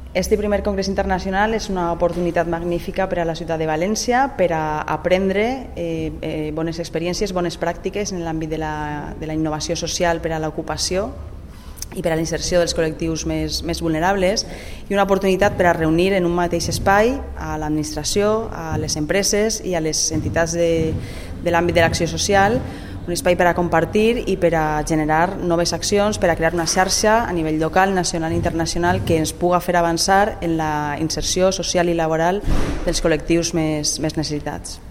Este primer Congrés Internacional és una oportunitat magnífica per a la ciutat de València per a aprendre bones experiències, bones pràctiques en l'àmbit de la innovació social per a l'ocupació i per a la inserció dels col·lectius més vulnerables, i una oportunitat per a reunir en un mateix espai a l'administració, a les empreses i a les entitats de l'àmbit de l'acció social, un espai per a compartir i per a generar noves accions, per a crear una xarxa a nivell local, nacional i internacional que ens puga fer avançar en la inserció social i laboral dels col·lectius més necessitats.